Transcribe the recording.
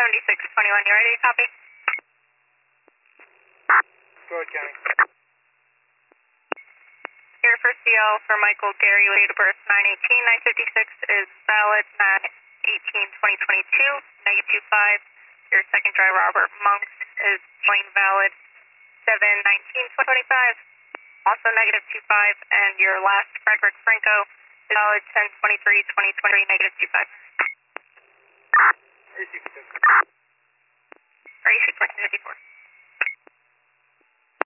7621, you ready to copy? Go ahead, County. Your first DL for Michael Gary, date of birth 9/18/956 is valid 9/18/2022, -25. Your second driver, Robert Monks, is showing valid 7/19/2025, also -25, and your last, Frederick Franco, is valid 10/23/2023, -25. AC 54. AC 54.